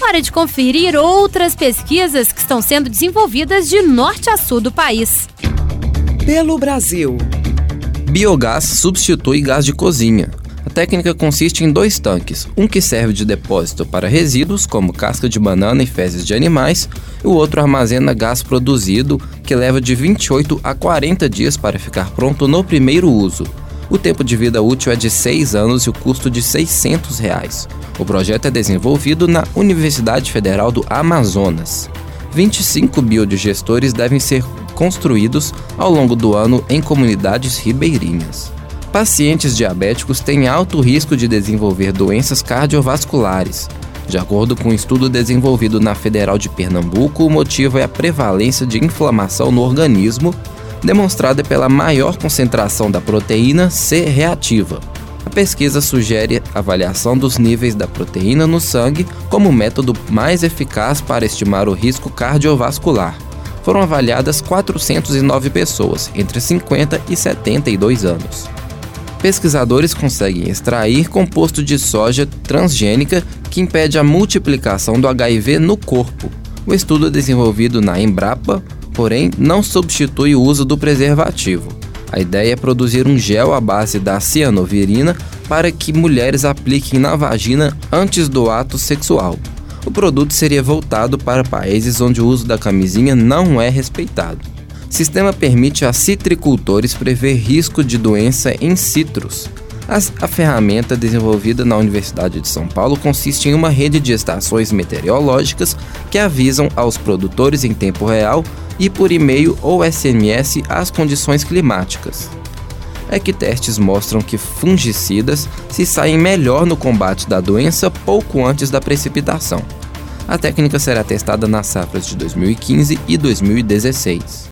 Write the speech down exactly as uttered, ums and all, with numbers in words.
hora de conferir outras pesquisas que estão sendo desenvolvidas de norte a sul do país. Pelo Brasil. Biogás substitui gás de cozinha. A técnica consiste em dois tanques, um que serve de depósito para resíduos, como casca de banana e fezes de animais, e o outro armazena gás produzido, que leva de vinte e oito a quarenta dias para ficar pronto no primeiro uso. O tempo de vida útil é de seis anos e o custo de seiscentos reais. O projeto é desenvolvido na Universidade Federal do Amazonas. vinte e cinco biodigestores devem ser construídos ao longo do ano em comunidades ribeirinhas. Pacientes diabéticos têm alto risco de desenvolver doenças cardiovasculares. De acordo com um estudo desenvolvido na Federal de Pernambuco, o motivo é a prevalência de inflamação no organismo, demonstrada pela maior concentração da proteína C reativa. A pesquisa sugere a avaliação dos níveis da proteína no sangue como método mais eficaz para estimar o risco cardiovascular. Foram avaliadas quatrocentas e nove pessoas, entre cinquenta e setenta e dois anos. Pesquisadores conseguem extrair composto de soja transgênica que impede a multiplicação do H I V no corpo. O estudo desenvolvido na Embrapa, porém, não substitui o uso do preservativo. A ideia é produzir um gel à base da cianovirina para que mulheres apliquem na vagina antes do ato sexual. O produto seria voltado para países onde o uso da camisinha não é respeitado. O sistema permite a citricultores prever risco de doença em citros. A ferramenta desenvolvida na Universidade de São Paulo consiste em uma rede de estações meteorológicas que avisam aos produtores em tempo real e por e-mail ou S M S as condições climáticas. É que testes mostram que fungicidas se saem melhor no combate da doença pouco antes da precipitação. A técnica será testada nas safras de dois mil e quinze e dois mil e dezesseis.